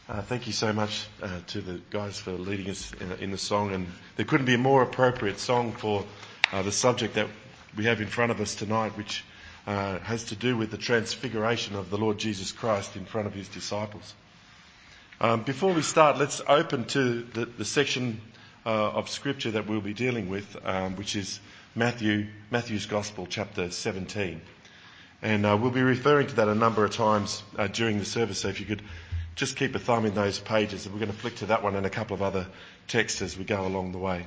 Thank you so much to the guys for leading us in the song, and there couldn't be a more appropriate song for the subject that we have in front of us tonight, which has to do with the transfiguration of the Lord Jesus Christ in front of his disciples. Before we start, let's open to the section of scripture that we'll be dealing with, which is Matthew's Gospel, chapter 17. And we'll be referring to that a number of times during the service, so if you could just keep a thumb in those pages, and we're going to flick to that one and a couple of other texts as we go along the way.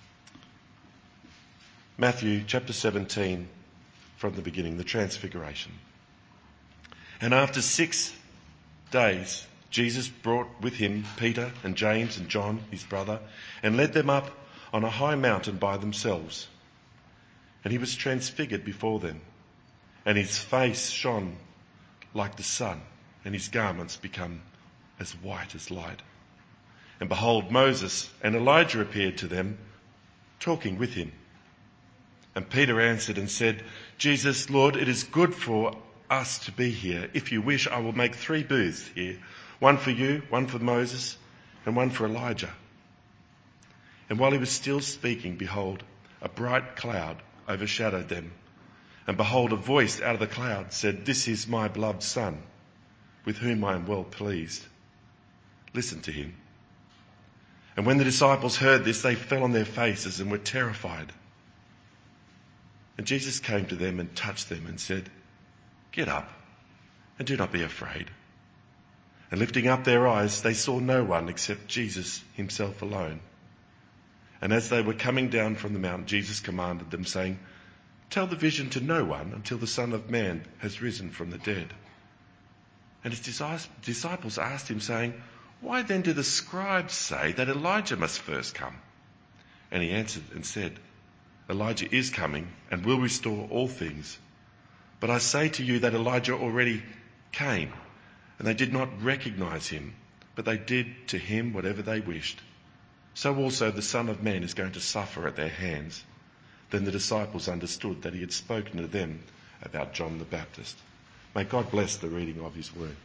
Matthew chapter 17, from the beginning, the Transfiguration. And after 6 days, Jesus brought with him Peter and James and John, his brother, and led them up on a high mountain by themselves. And he was transfigured before them, and his face shone like the sun, and his garments became as white as light. And behold, Moses and Elijah appeared to them, talking with him. And Peter answered and said, Jesus, Lord, it is good for us to be here. If you wish, I will make 3 booths here, one for you, one for Moses, and one for Elijah. And while he was still speaking, behold, a bright cloud overshadowed them. And behold, a voice out of the cloud said, This is my beloved Son, with whom I am well pleased. Listen to him. And when the disciples heard this, they fell on their faces and were terrified. And Jesus came to them and touched them and said, Get up and do not be afraid. And lifting up their eyes, they saw no one except Jesus himself alone. And as they were coming down from the mountain, Jesus commanded them, saying, Tell the vision to no one until the Son of Man has risen from the dead. And his disciples asked him, saying, Why then do the scribes say that Elijah must first come? And he answered and said, Elijah is coming and will restore all things. But I say to you that Elijah already came, and they did not recognize him, but they did to him whatever they wished. So also the Son of Man is going to suffer at their hands. Then the disciples understood that he had spoken to them about John the Baptist. May God bless the reading of his word.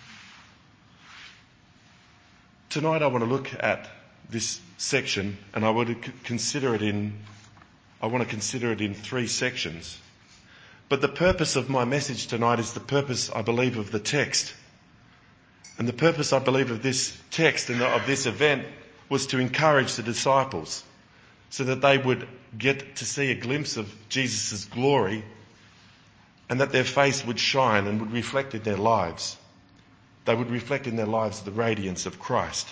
Tonight I want to look at this section, and I want to consider it in 3 sections. But the purpose of my message tonight is the purpose, I believe, of the text. And the purpose, I believe, of this text and of this event was to encourage the disciples so that they would get to see a glimpse of Jesus' glory, and that their face would shine and would reflect in their lives. They would reflect in their lives the radiance of Christ.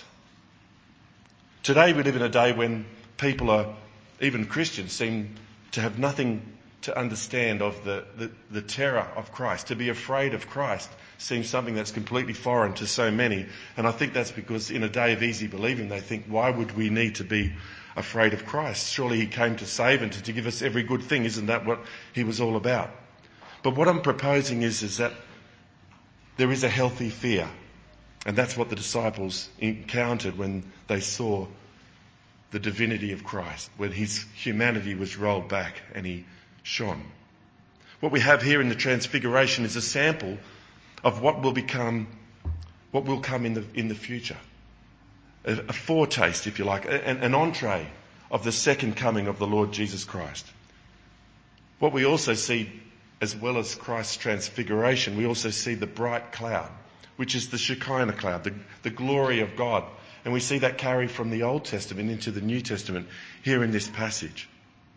Today we live in a day when people even Christians, seem to have nothing to understand of the terror of Christ. To be afraid of Christ seems something that's completely foreign to so many. And I think that's because in a day of easy believing, they think, why would we need to be afraid of Christ? Surely he came to save and to give us every good thing. Isn't that what he was all about? But what I'm proposing is that there is a healthy fear. And that's what the disciples encountered when they saw the divinity of Christ, when his humanity was rolled back and he shone. What we have here in the Transfiguration is a sample of what will come in the future. A foretaste, if you like, an entree of the second coming of the Lord Jesus Christ. What we also see, as well as Christ's transfiguration, we also see the bright cloud, which is the Shekinah cloud, the glory of God. And we see that carry from the Old Testament into the New Testament here in this passage.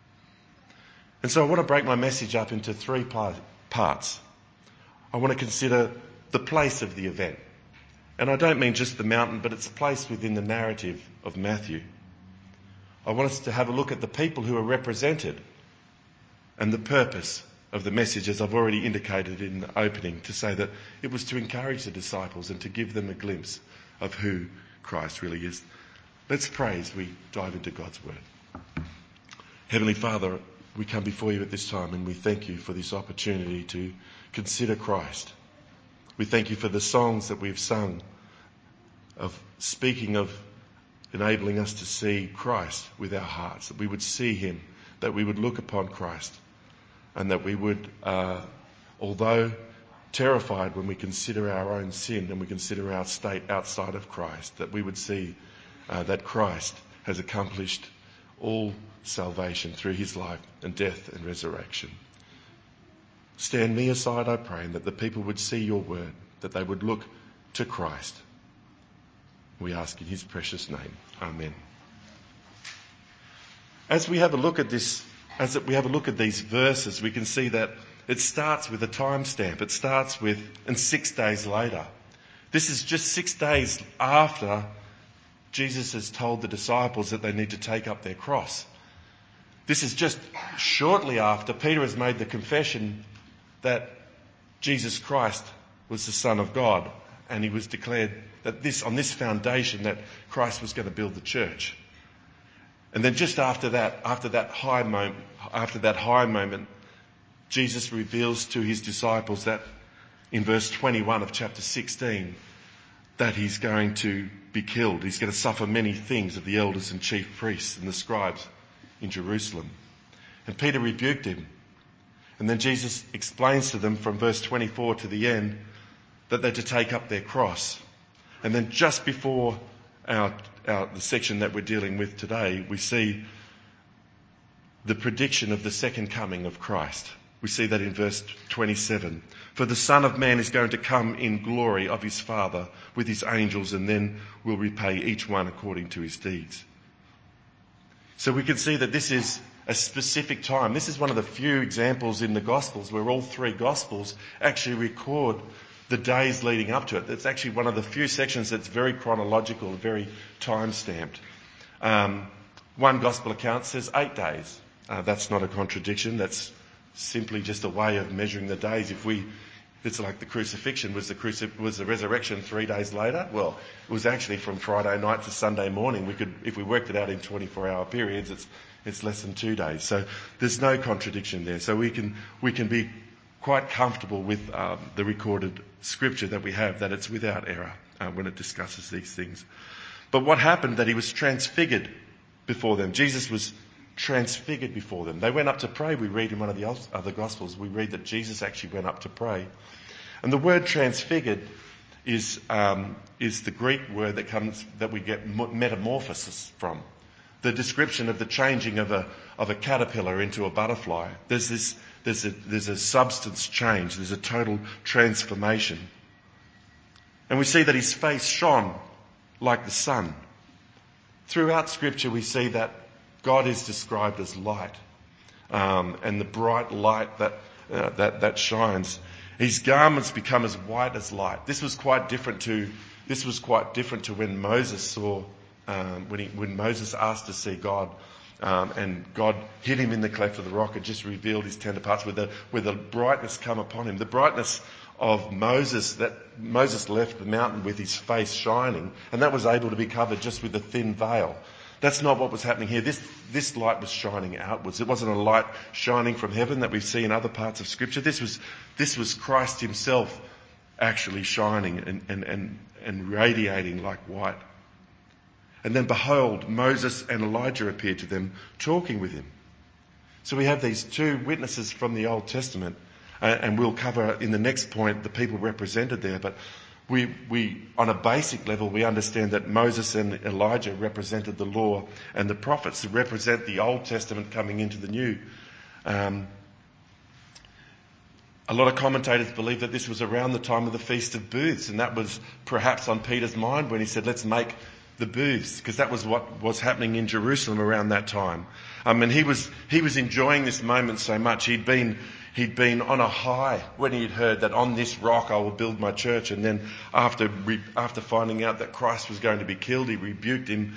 And so I want to break my message up into 3 parts. I want to consider the place of the event. And I don't mean just the mountain, but its place within the narrative of Matthew. I want us to have a look at the people who are represented and the purpose of the message, as I've already indicated in the opening, to say that it was to encourage the disciples and to give them a glimpse of who Christ really is. Let's pray as we dive into God's word. Heavenly Father, we come before you at this time and we thank you for this opportunity to consider Christ. We thank you for the songs that we've sung of speaking of enabling us to see Christ with our hearts, that we would see him, that we would look upon Christ, and that we would, although terrified when we consider our own sin and we consider our state outside of Christ, that we would see that Christ has accomplished all salvation through his life and death and resurrection. Stand me aside, I pray, and that the people would see your word, that they would look to Christ. We ask in his precious name. Amen. As we have a look at these verses, we can see that it starts with a timestamp. It starts with, and 6 days later. This is just 6 days after Jesus has told the disciples that they need to take up their cross. This is just shortly after Peter has made the confession that Jesus Christ was the Son of God, and he was declared that on this foundation that Christ was going to build the church. And then just after that high moment, Jesus reveals to his disciples that in verse 21 of chapter 16, that he's going to be killed. He's going to suffer many things of the elders and chief priests and the scribes in Jerusalem. And Peter rebuked him. And then Jesus explains to them from verse 24 to the end that they're to take up their cross. And then just before the section that we're dealing with today, we see the prediction of the second coming of Christ. We see that in verse 27. For the Son of Man is going to come in glory of his Father with his angels, and then will repay each one according to his deeds. So we can see that this is a specific time. This is one of the few examples in the Gospels where all three Gospels actually record the days leading up to it. It's actually one of the few sections that's very chronological, very time-stamped. One Gospel account says 8 days. That's not a contradiction. That's simply just a way of measuring the days. It's like the crucifixion. Was the resurrection 3 days later? Well, it was actually from Friday night to Sunday morning. If we worked it out in 24-hour periods, it's less than 2 days. So there's no contradiction there. So we can be quite comfortable with the recorded scripture that we have, that it's without error when it discusses these things. But what happened, that he was transfigured before them. Jesus was transfigured before them. They went up to pray. We read in one of the other Gospels, we read that Jesus actually went up to pray. And the word transfigured is the Greek word that we get metamorphosis from. The description of the changing of a caterpillar into a butterfly. There's a substance change. There's a total transformation. And we see that his face shone like the sun. Throughout Scripture we see that God is described as light, and the bright light that shines. His garments become as white as light. This was quite different to when Moses saw when Moses asked to see God, and God hid him in the cleft of the rock and just revealed his tender parts with the brightness come upon him. The brightness of Moses, that Moses left the mountain with his face shining, and that was able to be covered just with a thin veil. That's not what was happening here. This light was shining outwards. It wasn't a light shining from heaven that we see in other parts of Scripture. This was Christ himself actually shining and radiating like white. And then behold, Moses and Elijah appeared to them, talking with him. So we have these two witnesses from the Old Testament, and we'll cover in the next point the people represented there. But we on a basic level, we understand that Moses and Elijah represented the law and the prophets, that represent the Old Testament coming into the New. A lot of commentators believe that this was around the time of the Feast of Booths, and that was perhaps on Peter's mind when he said, let's make the booths, because that was what was happening in Jerusalem around that time. And he was enjoying this moment so much. He'd been on a high when he'd heard that on this rock I will build my church. And then after finding out that Christ was going to be killed, he rebuked him.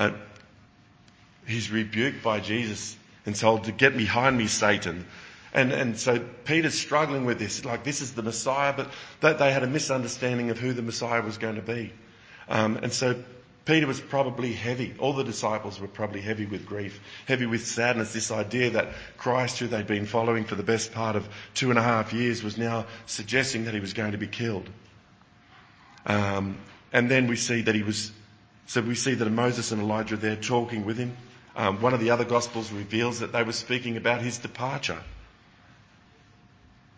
He's rebuked by Jesus and told to get behind me, Satan. And so Peter's struggling with this, like this is the Messiah, but they had a misunderstanding of who the Messiah was going to be. And so Peter was probably heavy. All the disciples were probably heavy with grief, heavy with sadness. This idea that Christ, who they'd been following for the best part of 2.5 years, was now suggesting that he was going to be killed. And then we see that Moses and Elijah are there talking with him. One of the other Gospels reveals that they were speaking about his departure.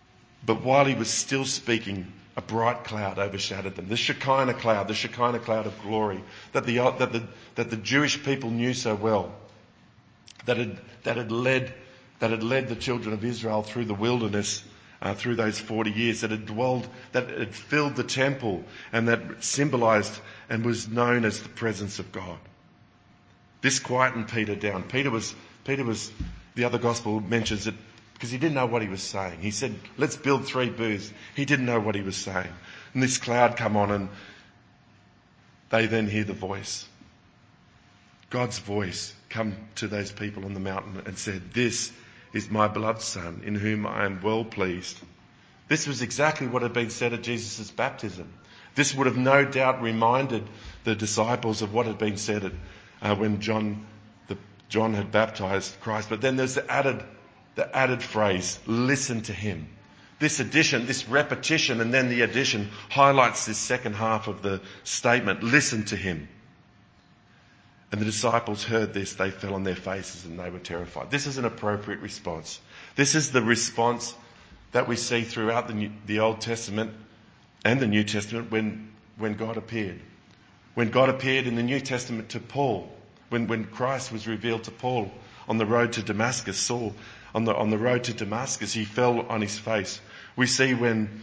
But while he was still speaking, a bright cloud overshadowed them. The Shekinah cloud of glory that the Jewish people knew so well, that had led the children of Israel through the wilderness, through those 40 years, that had filled the temple, and that symbolized and was known as the presence of God. This quietened Peter down. Peter was, the other gospel mentions it, because he didn't know what he was saying. He said, let's build 3 booths. He didn't know what he was saying. And this cloud come on, and they then hear the voice. God's voice come to those people on the mountain and said, this is my beloved Son, in whom I am well pleased. This was exactly what had been said at Jesus' baptism. This would have no doubt reminded the disciples of what had been said when John had baptized Christ. But then there's the added phrase, listen to him. This addition, this repetition, and then the addition highlights this second half of the statement, listen to him. And the disciples heard this, they fell on their faces and they were terrified. This is an appropriate response. This is the response that we see throughout the Old Testament and the New Testament when God appeared. When God appeared in the New Testament to Paul, when Christ was revealed to Paul on the road to Damascus, Saul, on the road to Damascus, he fell on his face. We see when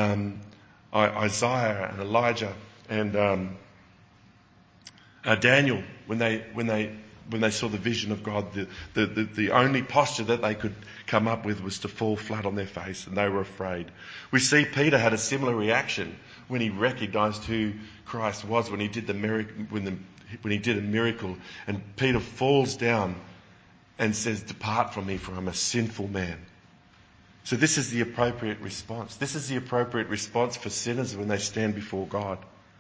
Isaiah and Elijah and Daniel, when they saw the vision of God, the only posture that they could come up with was to fall flat on their face, and they were afraid. We see Peter had a similar reaction when he recognised who Christ was, when he did the miracle, when he did a miracle, and Peter falls down and says, "Depart from me, for I'm a sinful man." So this is the appropriate response. This is the appropriate response for sinners when they stand before God.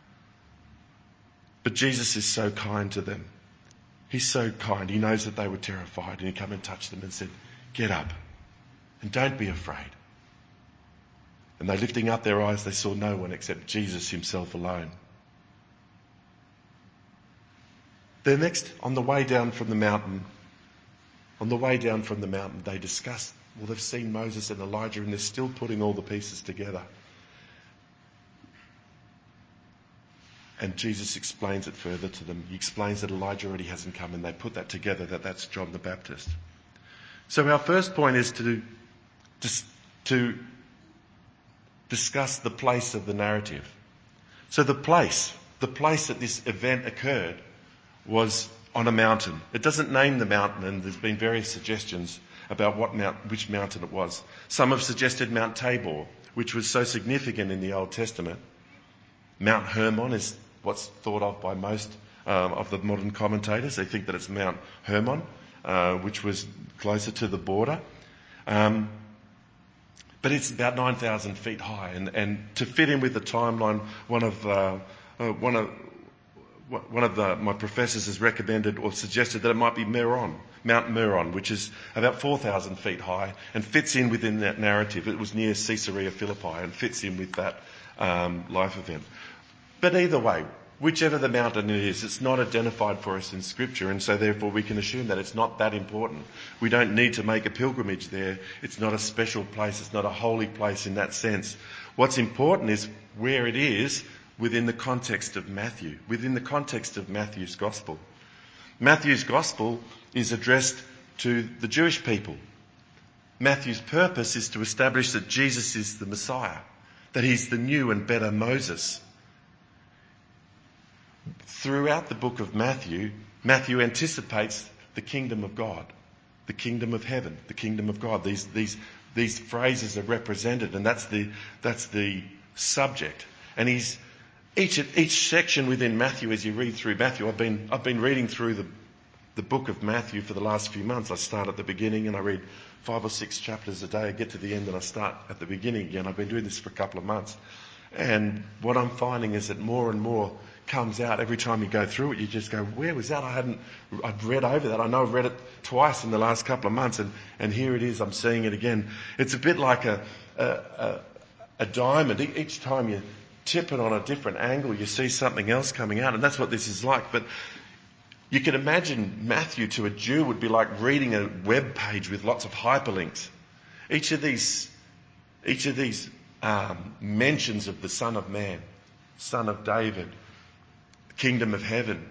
But Jesus is so kind to them. He's so kind. He knows that they were terrified, and he came and touched them and said, "Get up and don't be afraid." And they, lifting up their eyes, they saw no one except Jesus himself alone. Then next, on the way down from the mountain, they discussed, well, they've seen Moses and Elijah, and they're still putting all the pieces together. And Jesus explains it further to them. He explains that Elijah already hasn't come, and they put that together, that's John the Baptist. So our first point is to discuss the place of the narrative. So the place that this event occurred was on a mountain. It doesn't name the mountain, and there's been various suggestions about which mountain it was. Some have suggested Mount Tabor, which was so significant in the Old Testament. Mount Hermon is what's thought of by most of the modern commentators. They think that it's Mount Hermon, which was closer to the border. But it's about 9,000 feet high. And to fit in with the timeline, one of my professors has recommended or suggested that it might be Mount Meron, which is about 4,000 feet high and fits in within that narrative. It was near Caesarea Philippi and fits in with that life event. But either way, whichever the mountain it is, it's not identified for us in Scripture, and so therefore we can assume that it's not that important. We don't need to make a pilgrimage there. It's not a special place. It's not a holy place in that sense. What's important is where it is within the context of Matthew, within the context of Matthew's Gospel. Matthew's Gospel is addressed to the Jewish people. Matthew's purpose is to establish that Jesus is the Messiah, that he's the new and better Moses. Throughout the book of Matthew anticipates the kingdom of God, the kingdom of heaven, the kingdom of God. These phrases are represented, and that's the subject. And each section within Matthew, as you read through Matthew, I've been reading through the book of Matthew for the last few months. I start at the beginning and I read 5 or 6 chapters a day. I get to the end and I start at the beginning again. I've been doing this for a couple of months. And what I'm finding is that more and more comes out every time you go through it. You just go, where was that? I'd read over that. I know I've read it twice in the last couple of months, and here it is. I'm seeing it again. It's a bit like a diamond. Each time you tip it on a different angle, you see something else coming out, and that's what this is like. But you can imagine Matthew to a Jew would be like reading a web page with lots of hyperlinks. Each of these Each of these mentions of the Son of Man, Son of David, Kingdom of Heaven,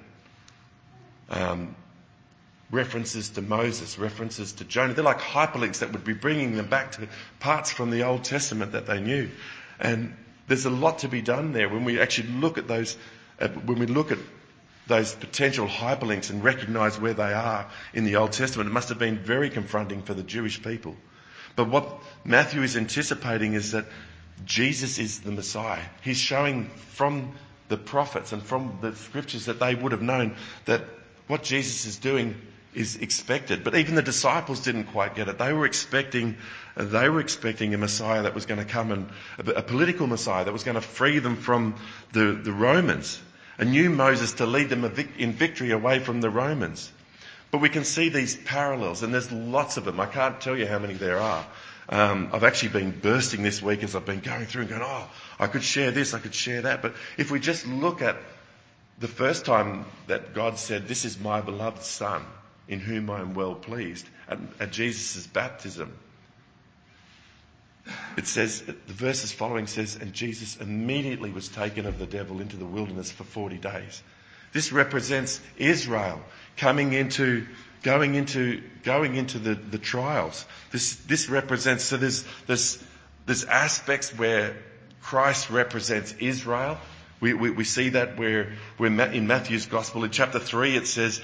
references to Moses, references to Jonah. They're like hyperlinks that would be bringing them back to parts from the Old Testament that they knew. And there's a lot to be done there when we actually look at those, those potential hyperlinks and recognise where they are in the Old Testament. It must have been very confronting for the Jewish people. But what Matthew is anticipating is that Jesus is the Messiah. He's showing from the prophets and from the scriptures that they would have known that what Jesus is doing is expected. But even the disciples didn't quite get it. They were expecting a Messiah that was going to come, and a political Messiah that was going to free them from the Romans. A new Moses to lead them in victory away from the Romans. But we can see these parallels, and there's lots of them. I can't tell you how many there are. I've actually been bursting this week as I've been going through and going, I could share this, I could share that. But if we just look at the first time that God said, "This is my beloved Son, in whom I am well pleased," at Jesus' baptism, it says, the verses following says, "And Jesus immediately was taken of the devil into the wilderness for 40 days. This represents Israel going into the trials. This represents, so there's aspects where Christ represents Israel. We see that where in Matthew's Gospel in chapter 3 it says,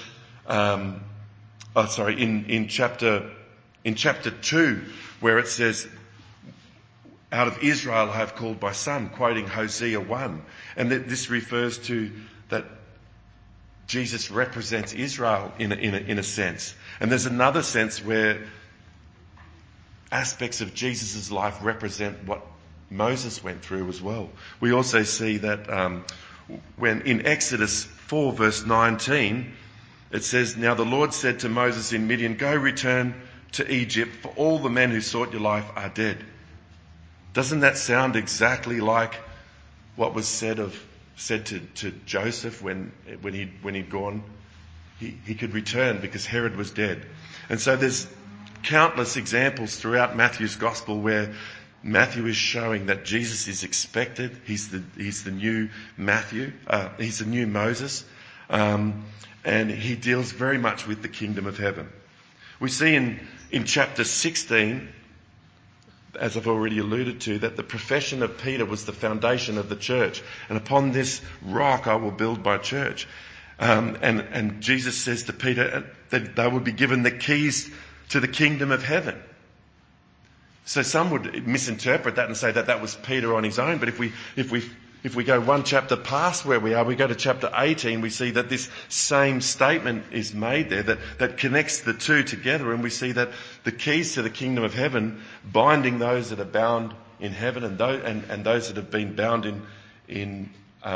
in chapter 2 where it says, "Out of Israel I have called my son," quoting Hosea 1. And this refers to that Jesus represents Israel in a sense. And there's another sense where aspects of Jesus' life represent what Moses went through as well. We also see that when in Exodus 4 verse 19, it says, "Now the Lord said to Moses in Midian, 'Go return to Egypt, for all the men who sought your life are dead.'" Doesn't that sound exactly like what was said to Joseph when he'd gone? He could return because Herod was dead. And so there's countless examples throughout Matthew's Gospel where Matthew is showing that Jesus is expected. He's the new Matthew. He's the new Moses. And he deals very much with the kingdom of heaven. We see in chapter 16, as I've already alluded to, that the profession of Peter was the foundation of the church. And upon this rock I will build my church. And Jesus says to Peter that they would be given the keys to the kingdom of heaven. So some would misinterpret that and say that was Peter on his own. But if we go one chapter past where we are, we go to chapter 18, we see that this same statement is made there that connects the two together, and we see that the keys to the kingdom of heaven, binding those that are bound in heaven and those that have been bound in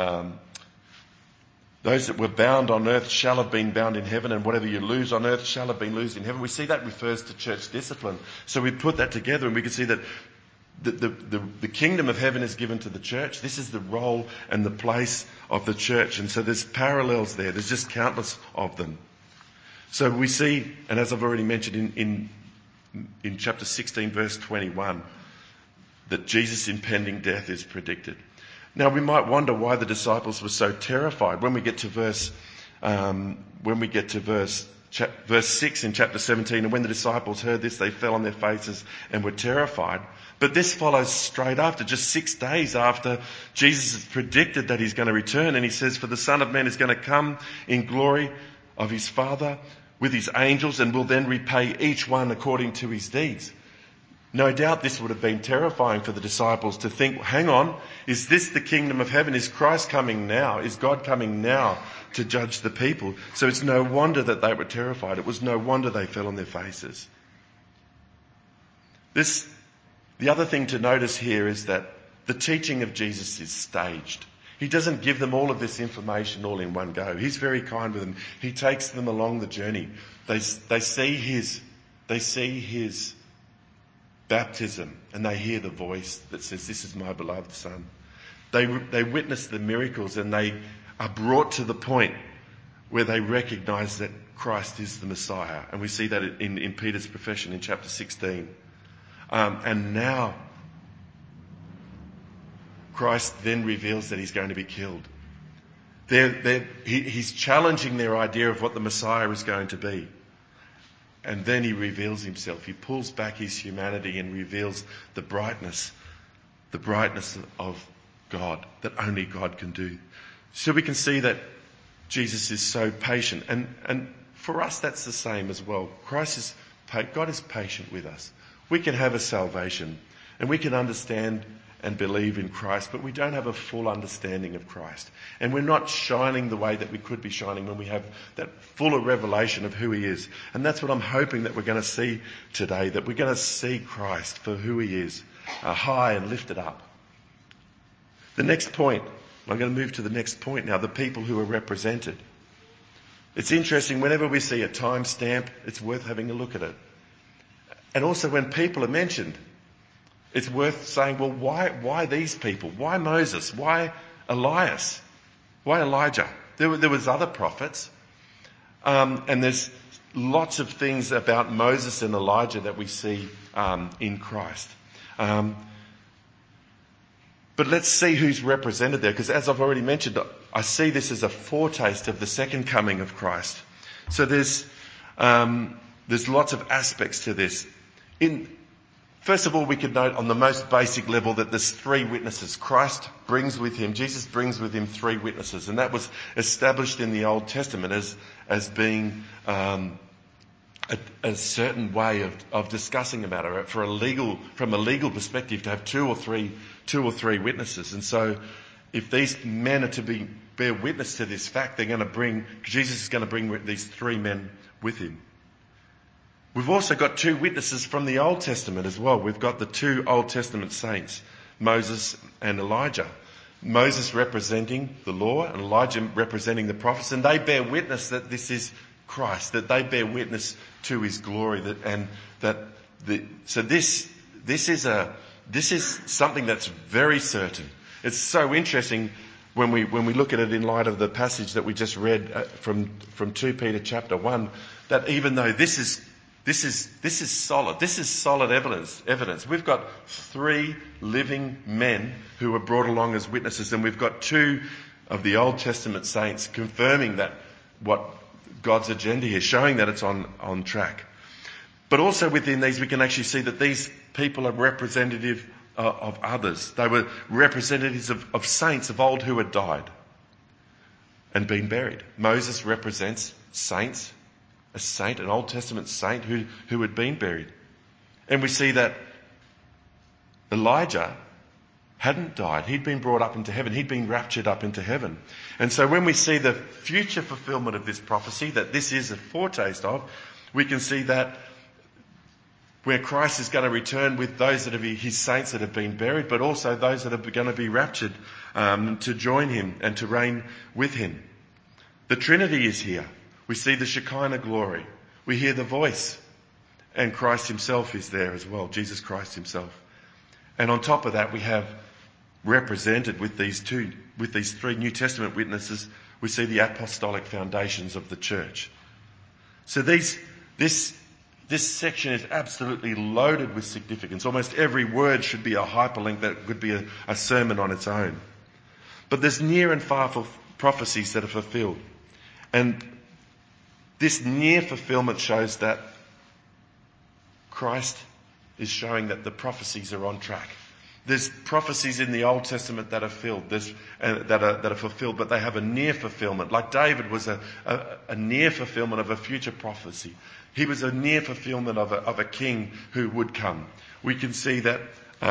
those that were bound on earth shall have been bound in heaven, and whatever you lose on earth shall have been loosed in heaven. We see that refers to church discipline. So we put that together and we can see that the kingdom of heaven is given to the church. This is the role and the place of the church. And so there's parallels there. There's just countless of them. So we see, and as I've already mentioned in chapter 16 verse 21, that Jesus' impending death is predicted. Now we might wonder why the disciples were so terrified when we get to verse 6 in chapter 17. "And when the disciples heard this, they fell on their faces and were terrified." But this follows straight after, just 6 days after Jesus has predicted that he's going to return. And he says, "For the Son of Man is going to come in glory of his Father with his angels, and will then repay each one according to his deeds." No doubt this would have been terrifying for the disciples to think, hang on, is this the kingdom of heaven? Is Christ coming now? Is God coming now to judge the people? So it's no wonder that they were terrified. It was no wonder they fell on their faces. The other thing to notice here is that the teaching of Jesus is staged. He doesn't give them all of this information all in one go. He's very kind with them. He takes them along the journey. They see his baptism, and they hear the voice that says, "This is my beloved Son." They witness the miracles, and they are brought to the point where they recognise that Christ is the Messiah. And we see that in Peter's profession in chapter 16. And now Christ then reveals that he's going to be killed. He's challenging their idea of what the Messiah is going to be. And then he reveals himself. He pulls back his humanity and reveals the brightness of God, that only God can do. So we can see that Jesus is so patient. And for us, that's the same as well. God is patient with us. We can have a salvation and we can understand and believe in Christ, but we don't have a full understanding of Christ. And we're not shining the way that we could be shining when we have that fuller revelation of who he is. And that's what I'm hoping that we're going to see today, that we're going to see Christ for who he is, high and lifted up. The next point, I'm going to move to the next point now, the people who are represented. It's interesting, whenever we see a timestamp, it's worth having a look at it. And also when people are mentioned, it's worth saying, well, why these people? Why Moses? Why Elias? Why Elijah? There was other prophets. And there's lots of things about Moses and Elijah that we see in Christ. But let's see who's represented there, because as I've already mentioned, I see this as a foretaste of the second coming of Christ. So there's lots of aspects to this. First of all, we could note on the most basic level that there's three witnesses. Jesus brings with him three witnesses, and that was established in the Old Testament as being a certain way of discussing a matter from a legal perspective, to have two or three witnesses. And so, if these men are to bear witness to this fact, Jesus is going to bring these three men with him. We've also got two witnesses from the Old Testament as well. We've got the two Old Testament saints, Moses and Elijah. Moses representing the law and Elijah representing the prophets, and they bear witness that this is Christ, that they bear witness to his glory, so this is something that's very certain. It's so interesting when we look at it in light of the passage that we just read from 2 Peter chapter 1, that even though this is solid. This is solid evidence. We've got three living men who were brought along as witnesses, and we've got two of the Old Testament saints confirming that what God's agenda here, showing that it's on track. But also within these, we can actually see that these people are representative of others. They were representatives of saints of old who had died and been buried. Moses represents saints. A saint, an Old Testament saint who had been buried. And we see that Elijah hadn't died. He'd been brought up into heaven. He'd been raptured up into heaven. And so when we see the future fulfillment of this prophecy, that this is a foretaste of, we can see that where Christ is going to return with those that are his saints that have been buried, but also those that are going to be raptured to join him and to reign with him. The Trinity is here. We see the Shekinah glory. We hear the voice. And Christ himself is there as well, Jesus Christ himself. And on top of that, we have represented with these three New Testament witnesses, we see the apostolic foundations of the church. So this section is absolutely loaded with significance. Almost every word should be a hyperlink that could be a sermon on its own. But there's near and far prophecies that are fulfilled. And this near fulfillment shows that Christ is showing that the prophecies are on track. There's prophecies in the Old Testament that are fulfilled, but they have a near fulfillment. Like David was a near fulfillment of a future prophecy. He was a near fulfillment of a king who would come. We can see that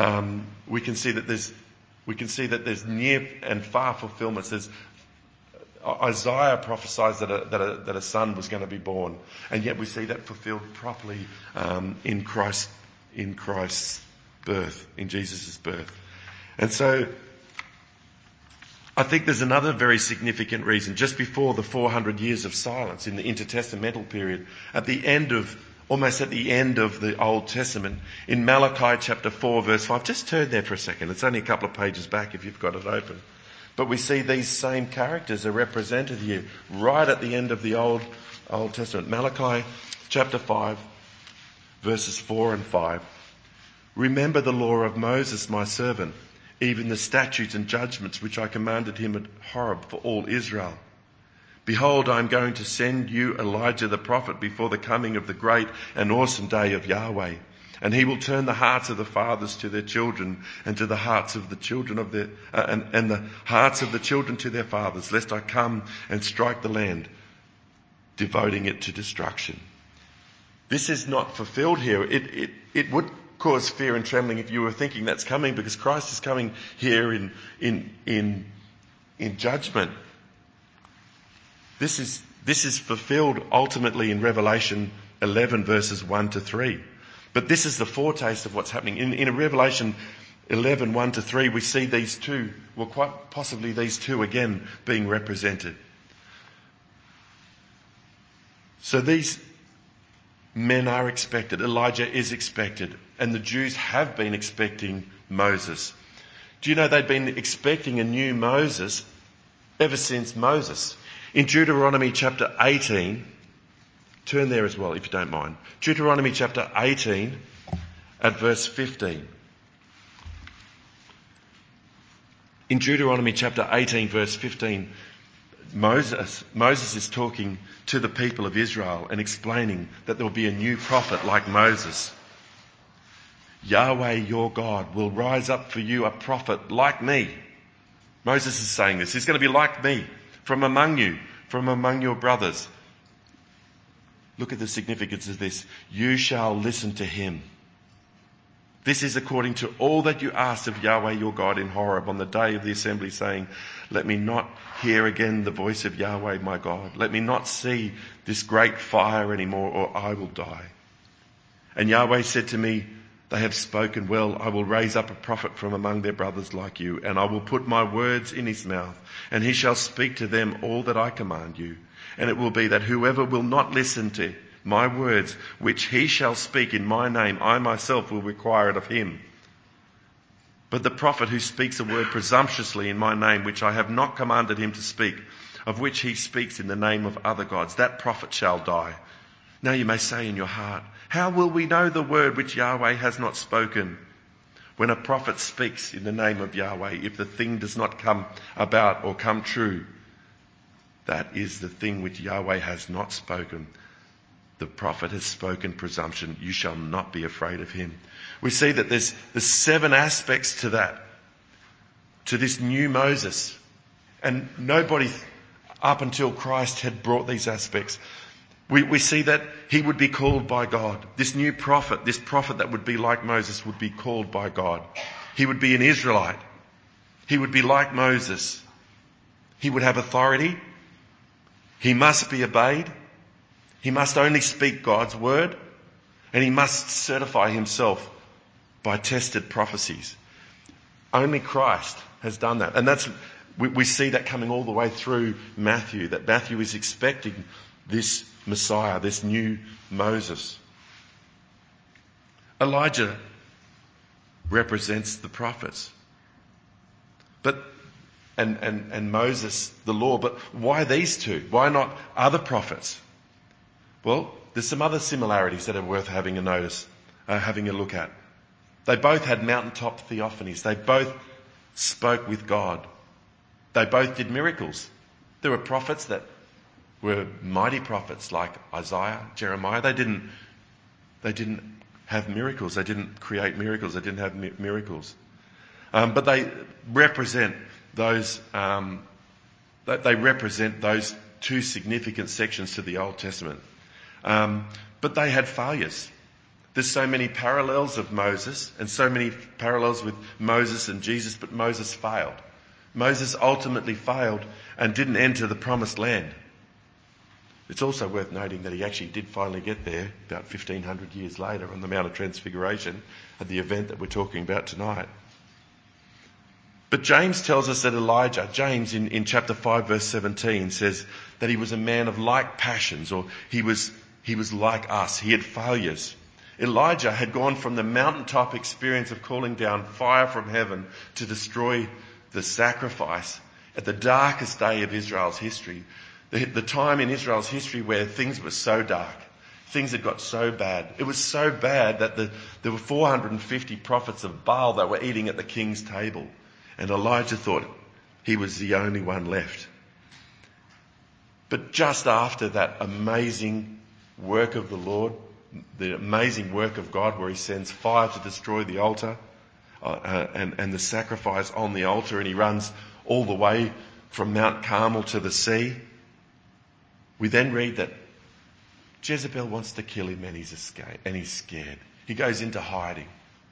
there's near and far fulfillments. There's Isaiah prophesies that a son was going to be born, and yet we see that fulfilled properly in Christ's birth, in Jesus' birth. And so I think there's another very significant reason. Just before the 400 years of silence in the intertestamental period, almost at the end of the Old Testament, in Malachi chapter 4 verse 5, just turn there for a second. It's only a couple of pages back if you've got it open. But we see these same characters are represented here right at the end of the Old Testament. Malachi chapter 5, verses 4 and 5. Remember the law of Moses, my servant, even the statutes and judgments which I commanded him at Horeb for all Israel. Behold, I am going to send you Elijah the prophet before the coming of the great and awesome day of Yahweh. And he will turn the hearts of the fathers to their children, and to the hearts of the children of their, and the hearts of the children to their fathers, lest I come and strike the land, devoting it to destruction. This is not fulfilled here. It would cause fear and trembling if you were thinking that's coming, because Christ is coming here in judgment. This is fulfilled ultimately in Revelation 11 verses 1 to 3. But this is the foretaste of what's happening. In Revelation 11, 1 to 3, we see these two, well, quite possibly these two again being represented. So these men are expected. Elijah is expected. And the Jews have been expecting Moses. Do you know they'd been expecting a new Moses ever since Moses? In Deuteronomy chapter 18, turn there as well if you don't mind. Deuteronomy chapter 18 at verse 15. In Deuteronomy chapter 18 verse 15, Moses is talking to the people of Israel and explaining that there will be a new prophet like Moses. Yahweh your God will rise up for you a prophet like me. Moses is saying this. He's going to be like me, from among you, from among your brothers. Look at the significance of this. You shall listen to him. This is according to all that you asked of Yahweh your God in Horeb on the day of the assembly, saying, let me not hear again the voice of Yahweh my God. Let me not see this great fire anymore, or I will die. And Yahweh said to me, they have spoken well. I will raise up a prophet from among their brothers like you, and I will put my words in his mouth, and he shall speak to them all that I command you. And it will be that whoever will not listen to my words, which he shall speak in my name, I myself will require it of him. But the prophet who speaks a word presumptuously in my name, which I have not commanded him to speak, of which he speaks in the name of other gods, that prophet shall die. Now you may say in your heart, how will we know the word which Yahweh has not spoken? When a prophet speaks in the name of Yahweh, if the thing does not come about or come true, that is the thing which Yahweh has not spoken. The prophet has spoken presumption. You shall not be afraid of him. We see that there's 7 aspects to that, to this new Moses. And nobody up until Christ had brought these aspects. We see that he would be called by God. This new prophet, this prophet that would be like Moses, would be called by God. He would be an Israelite. He would be like Moses. He would have authority. He must be obeyed. He must only speak God's word. And he must certify himself by tested prophecies. Only Christ has done that. And we see that coming all the way through Matthew, that Matthew is expecting this Messiah, this new Moses. Elijah represents the prophets. And Moses, the law. But why these two? Why not other prophets? Well, there's some other similarities that are worth having a look at. They both had mountaintop theophanies. They both spoke with God. They both did miracles. There were prophets that were mighty prophets like Isaiah, Jeremiah. They didn't have miracles. They didn't create miracles. They didn't have miracles. But they represent those. They represent those 2 significant sections to the Old Testament. But they had failures. There's so many parallels of Moses and so many parallels with Moses and Jesus, but Moses failed. Moses ultimately failed and didn't enter the promised land. It's also worth noting that he actually did finally get there about 1,500 years later on the Mount of Transfiguration at the event that we're talking about tonight. But James tells us that Elijah, James in chapter 5 verse 17 says that he was a man of like passions, or he was like us. He had failures. Elijah had gone from the mountaintop experience of calling down fire from heaven to destroy the sacrifice at the darkest day of Israel's history. The time in Israel's history where things were so dark. Things had got so bad. It was so bad that there were 450 prophets of Baal that were eating at the king's table. And Elijah thought he was the only one left. But just after that amazing work of the Lord, the amazing work of God where he sends fire to destroy the altar and the sacrifice on the altar, and he runs all the way from Mount Carmel to the sea, we then read that Jezebel wants to kill him and he's scared. He goes into hiding.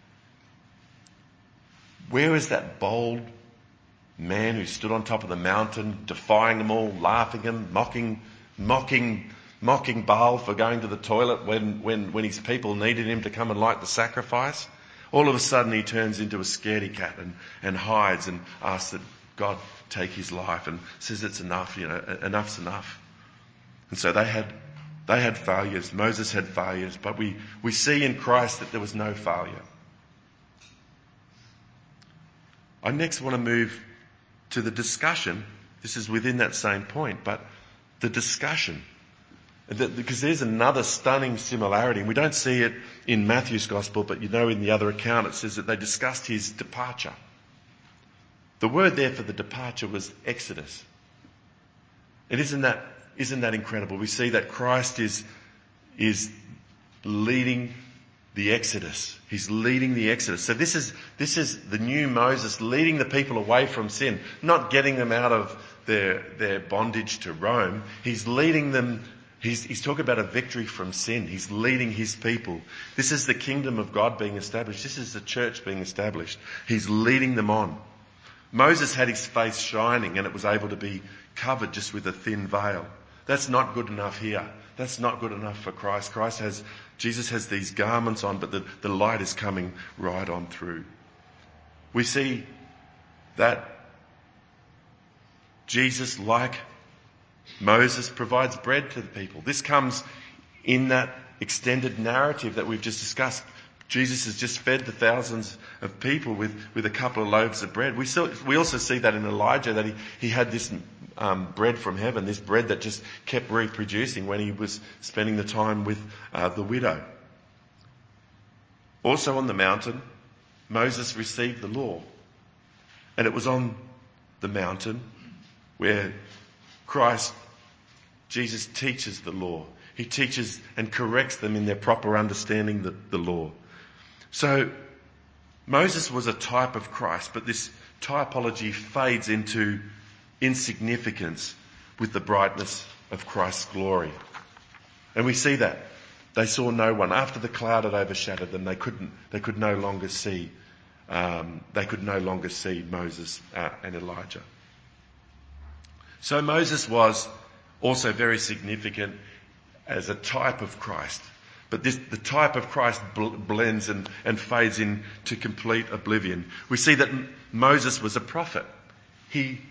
Where is that bold man who stood on top of the mountain, defying them all, laughing at them, mocking Baal for going to the toilet when his people needed him to come and light the sacrifice? All of a sudden he turns into a scaredy cat and hides and asks that God take his life and says it's enough, enough's enough. And so they had failures. Moses had failures, but we see in Christ that there was no failure. I next want to move to the discussion. This is within that same point, but the discussion. Because there's another stunning similarity. We don't see it in Matthew's gospel, but in the other account it says that they discussed his departure. The word there for the departure was exodus. And isn't that incredible? We see that Christ is leading the exodus. He's leading the exodus. So this is the new Moses leading the people away from sin, not getting them out of their bondage to Rome. He's leading them. He's talking about a victory from sin. He's leading his people. This is the kingdom of God being established. This is the church being established. He's leading them on. Moses had his face shining and it was able to be covered just with a thin veil. That's not good enough here. That's not good enough for Christ. Jesus has these garments on, but the light is coming right on through. We see that Jesus, like Moses, provides bread to the people. This comes in that extended narrative that we've just discussed. Jesus has just fed the thousands of people with a couple of loaves of bread. We also see that in Elijah, that he had this bread from heaven, this bread that just kept reproducing when he was spending the time with the widow. Also on the mountain, Moses received the law. And it was on the mountain where Jesus teaches the law. He teaches and corrects them in their proper understanding the law. So Moses was a type of Christ, but this typology fades into insignificance with the brightness of Christ's glory. And we see that. They saw no one. After the cloud had overshadowed them, they could no longer see Moses and Elijah. So Moses was also very significant as a type of Christ. But the type of Christ blends and fades into complete oblivion. We see that Moses was a prophet. He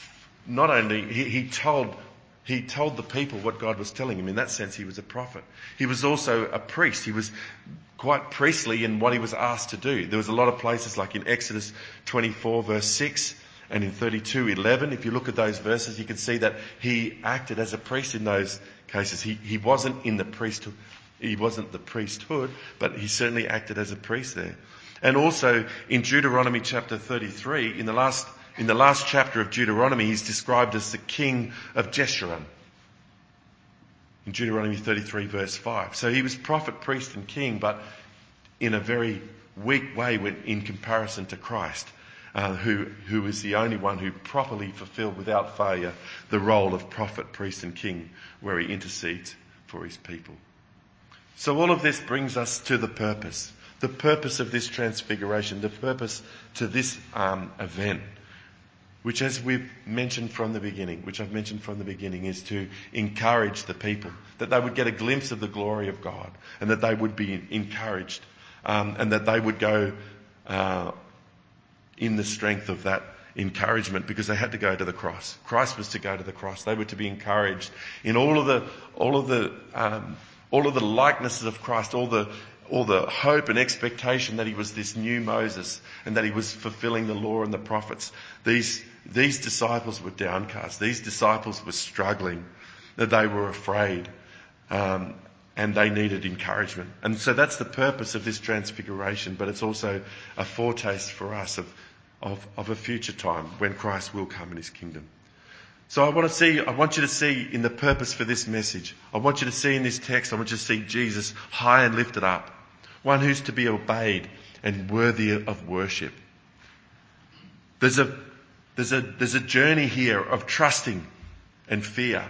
told the people what God was telling him. In that sense, he was a prophet. He was also a priest. He was quite priestly in what he was asked to do. There was a lot of places like in Exodus 24 verse 6 and in 32:11. If you look at those verses, you can see that he acted as a priest in those cases. He wasn't in the priesthood. He wasn't the priesthood, but he certainly acted as a priest there. And also in Deuteronomy chapter 33, in the last chapter of Deuteronomy, he's described as the king of Jeshurun. In Deuteronomy 33 verse 5. So he was prophet, priest and king, but in a very weak way in comparison to Christ, who is the only one who properly fulfilled without failure the role of prophet, priest and king, where he intercedes for his people. So all of this brings us to the purpose of this transfiguration, the purpose to this event, which I've mentioned from the beginning, is to encourage the people, that they would get a glimpse of the glory of God and that they would be encouraged and that they would go in the strength of that encouragement, because they had to go to the cross. Christ was to go to the cross. They were to be encouraged in all of the likenesses of Christ, all the hope and expectation that he was this new Moses and that he was fulfilling the law and the prophets. These disciples were downcast. These disciples were struggling, that they were afraid, and they needed encouragement. And so that's the purpose of this transfiguration, but it's also a foretaste for us of a future time when Christ will come in his kingdom. So I want you to see in the purpose for this message, I want you to see in this text, I want you to see Jesus high and lifted up, one who's to be obeyed and worthy of worship. There's a journey here of trusting and fear.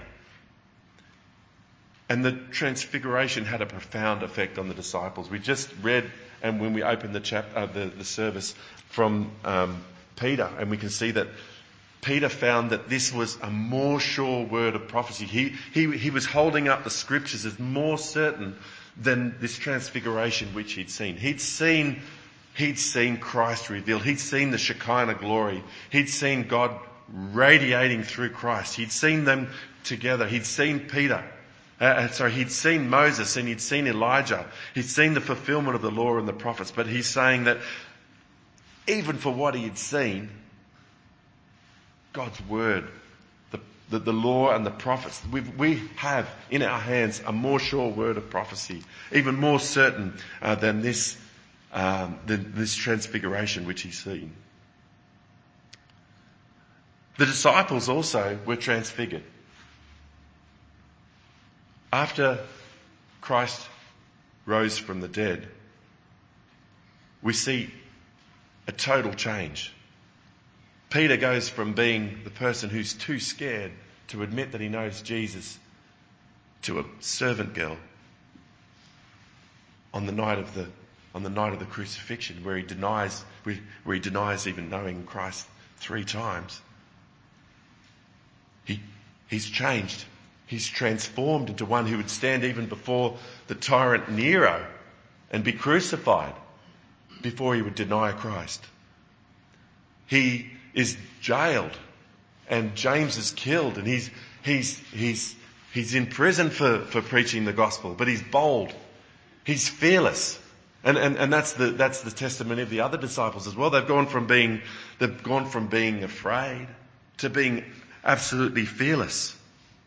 And the transfiguration had a profound effect on the disciples. We just read, and when we opened the service from Peter, and we can see that Peter found that this was a more sure word of prophecy. He was holding up the scriptures as more certain than this transfiguration which he'd seen. He'd seen Christ revealed. He'd seen the Shekinah glory. He'd seen God radiating through Christ. He'd seen them together. He'd seen he'd seen Moses and he'd seen Elijah. He'd seen the fulfillment of the law and the prophets. But he's saying that even for what he had seen, God's word, the law and the prophets, we have in our hands a more sure word of prophecy, even more certain than this transfiguration which he's seen. The disciples also were transfigured. After Christ rose from the dead, we see a total change. Peter goes from being the person who's too scared to admit that he knows Jesus to a servant girl on the night of the crucifixion, where he denies even knowing Christ 3 times. He's changed. He's transformed into one who would stand even before the tyrant Nero and be crucified before he would deny Christ. He is jailed and James is killed, and he's in prison for preaching the gospel, but he's bold. He's fearless. And that's the testimony of the other disciples as well. They've gone from being afraid to being absolutely fearless.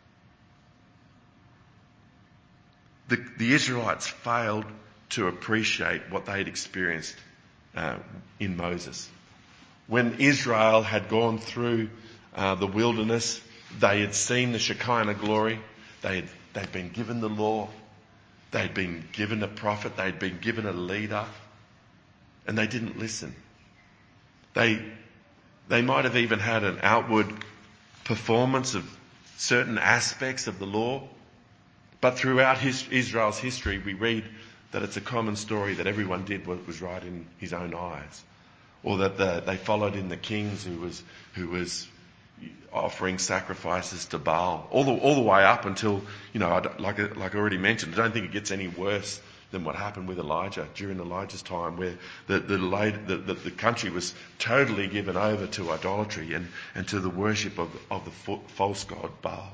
The Israelites failed to appreciate what they had experienced in Moses. When Israel had gone through the wilderness, they had seen the Shekinah glory. They'd been given the law. They'd been given a prophet. They'd been given a leader. And they didn't listen. They might have even had an outward performance of certain aspects of the law. But throughout Israel's history, we read that it's a common story that everyone did what was right in his own eyes. Or that they followed in the kings who was offering sacrifices to Baal, all the way up until, like I already mentioned, I don't think it gets any worse than what happened with Elijah during Elijah's time, where the country was totally given over to idolatry and to the worship of the false god Baal.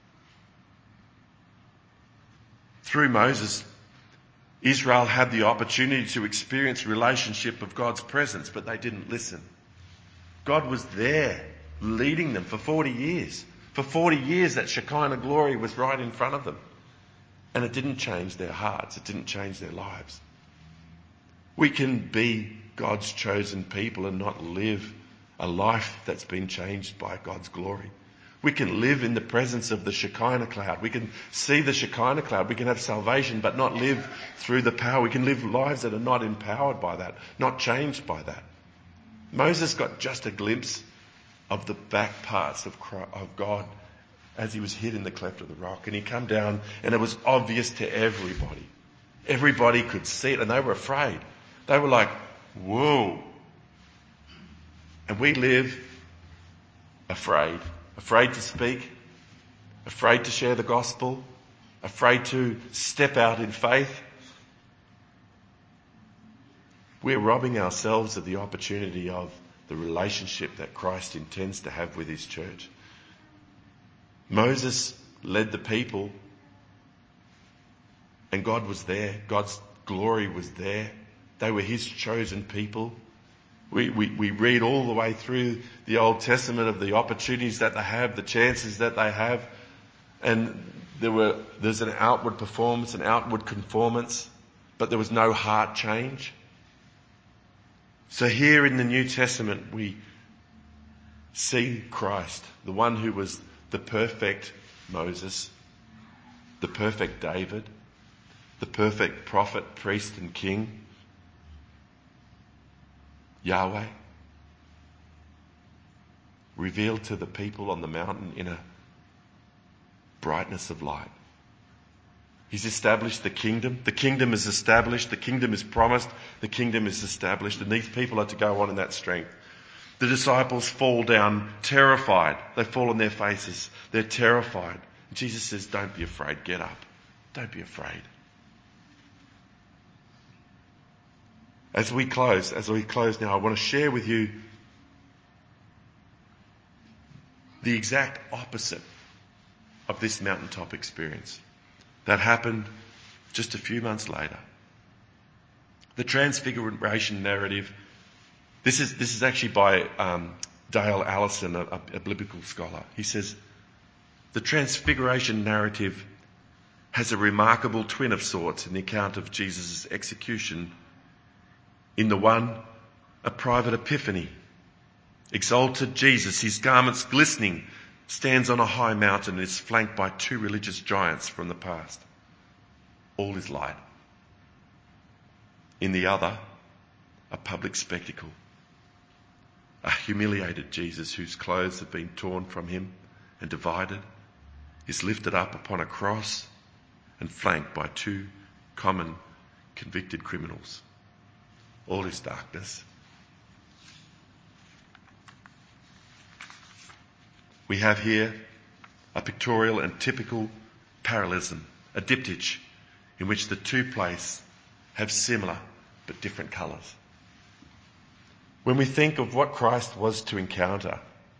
Through Moses, Israel had the opportunity to experience relationship of God's presence, but they didn't listen. God was there leading them for 40 years. For 40 years that Shekinah glory was right in front of them. And it didn't change their hearts. It didn't change their lives. We can be God's chosen people and not live a life that's been changed by God's glory. We can live in the presence of the Shekinah cloud. We can see the Shekinah cloud. We can have salvation but not live through the power. We can live lives that are not empowered by that, not changed by that. Moses got just a glimpse of the back parts of God as he was hid in the cleft of the rock. And he come down and it was obvious to everybody. Everybody could see it and they were afraid. They were like, whoa. And we live afraid. Afraid to speak, afraid to share the gospel, afraid to step out in faith. We're robbing ourselves of the opportunity of the relationship that Christ intends to have with his church. Moses led the people and God was there. God's glory was there. They were his chosen people. We read all the way through the Old Testament of the opportunities that they have, the chances that they have. And there's an outward performance, an outward conformance, but there was no heart change. So here in the New Testament, we see Christ, the one who was the perfect Moses, the perfect David, the perfect prophet, priest and king, Yahweh, revealed to the people on the mountain in a brightness of light. He's established the kingdom. The kingdom is established. The kingdom is promised. The kingdom is established. And these people are to go on in that strength. The disciples fall down terrified. They fall on their faces. They're terrified. Jesus says, don't be afraid. Get up. Don't be afraid. As we close now, I want to share with you the exact opposite of this mountaintop experience that happened just a few months later. The Transfiguration narrative, this is actually by Dale Allison, a biblical scholar. He says, the Transfiguration narrative has a remarkable twin of sorts in the account of Jesus' execution. In the one, a private epiphany. Exalted Jesus, his garments glistening, stands on a high mountain and is flanked by two religious giants from the past. All is light. In the other, a public spectacle. A humiliated Jesus whose clothes have been torn from him and divided is lifted up upon a cross and flanked by two common convicted criminals. All is darkness. We have here a pictorial and typical parallelism, a diptych, in which the two places have similar but different colours. When we think of what Christ was to encounter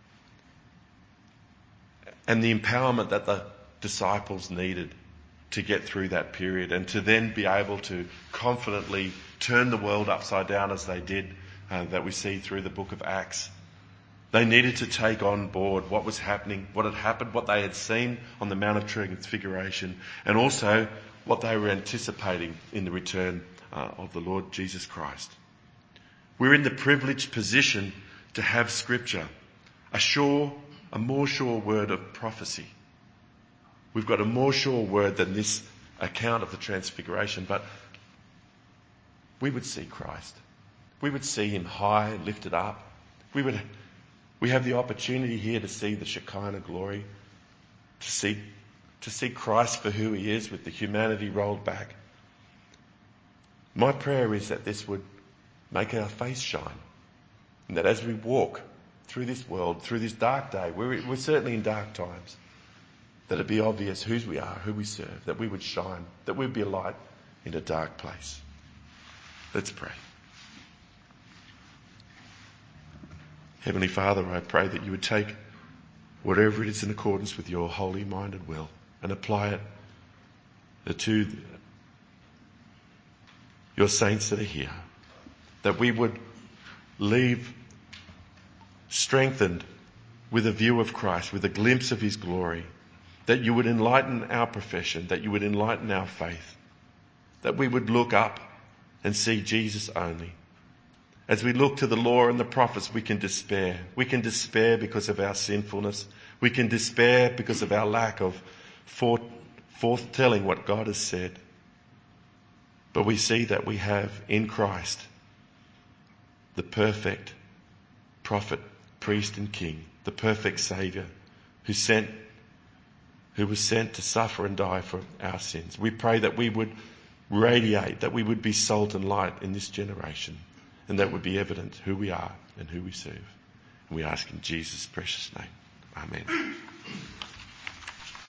and the empowerment that the disciples needed to get through that period and to then be able to confidently turn the world upside down as they did, that we see through the book of Acts. They needed to take on board what was happening, what had happened, what they had seen on the Mount of Transfiguration, and also what they were anticipating in the return of the Lord Jesus Christ. We're in the privileged position to have Scripture, a more sure word of prophecy. We've got a more sure word than this account of the Transfiguration, but we would see Christ. We would see him high, lifted up. We have the opportunity here to see the Shekinah glory, to see Christ for who he is with the humanity rolled back. My prayer is that this would make our face shine, and that as we walk through this world, through this dark day, we're certainly in dark times, that it be obvious whose we are, who we serve, that we would shine, that we'd be a light in a dark place. Let's pray. Heavenly Father, I pray that you would take whatever it is in accordance with your holy-minded will and apply it to your saints that are here, that we would leave strengthened with a view of Christ, with a glimpse of his glory, that you would enlighten our profession, that you would enlighten our faith, that we would look up and see Jesus only. As we look to the law and the prophets, we can despair. We can despair because of our sinfulness. We can despair because of our lack of forthtelling what God has said. But we see that we have in Christ the perfect prophet, priest and king, the perfect Saviour who was sent to suffer and die for our sins. We pray that we would radiate, that we would be salt and light in this generation, and that would be evident who we are and who we serve. And we ask in Jesus' precious name. Amen.